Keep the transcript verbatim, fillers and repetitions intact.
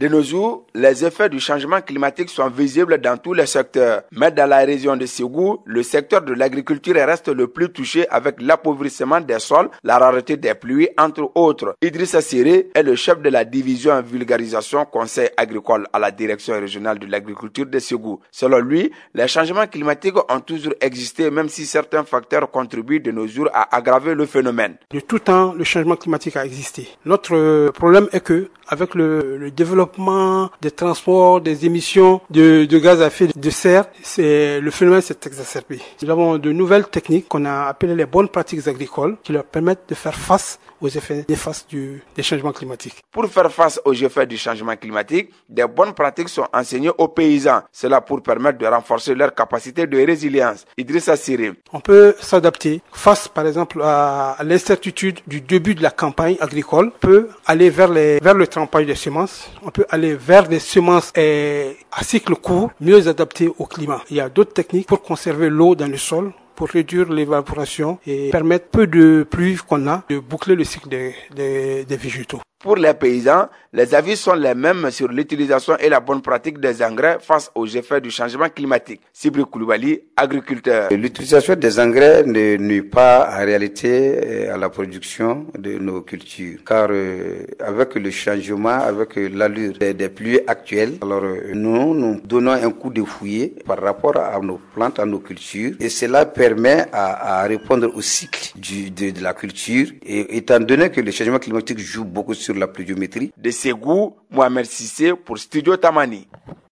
De nos jours, les effets du changement climatique sont visibles dans tous les secteurs. Mais dans la région de Ségou, le secteur de l'agriculture reste le plus touché avec l'appauvrissement des sols, la rareté des pluies, entre autres. Idrissa Siré est le chef de la division vulgarisation conseil agricole à la direction régionale de l'agriculture de Ségou. Selon lui, les changements climatiques ont toujours existé, même si certains facteurs contribuent de nos jours à aggraver le phénomène. De tout temps, le changement climatique a existé. Notre problème est que, avec le, le développement des transports, des émissions de, de gaz à effet de serre, c'est, le phénomène s'est exacerbé. Nous avons de nouvelles techniques qu'on a appelées les bonnes pratiques agricoles qui leur permettent de faire face aux effets néfastes du, des changements climatiques. Pour faire face aux effets du changement climatique, des bonnes pratiques sont enseignées aux paysans. Cela pour permettre de renforcer leur capacité de résilience. Idrissa Siré. On peut s'adapter face, par exemple, à l'incertitude du début de la campagne agricole. On peut aller vers, les, vers le trempage des semences. On peut aller vers des semences eh, à cycle court, mieux adaptées au climat. Il y a d'autres techniques pour conserver l'eau dans le sol, pour réduire l'évaporation et permettre peu de pluie qu'on a de boucler le cycle des, des, des végétaux. Pour les paysans, les avis sont les mêmes sur l'utilisation et la bonne pratique des engrais face aux effets du changement climatique. Sibri Koulibaly, agriculteur. L'utilisation des engrais ne nuit pas en réalité à la production de nos cultures, car euh, avec le changement, avec l'allure des, des pluies actuelles, alors euh, nous nous donnons un coup de fouet par rapport à nos plantes, à nos cultures, et cela permet à, à répondre au cycle du, de, de la culture. Et étant donné que le changement climatique joue beaucoup sur la pluviométrie. De Ségou, Mohamed Sissé pour Studio Tamani.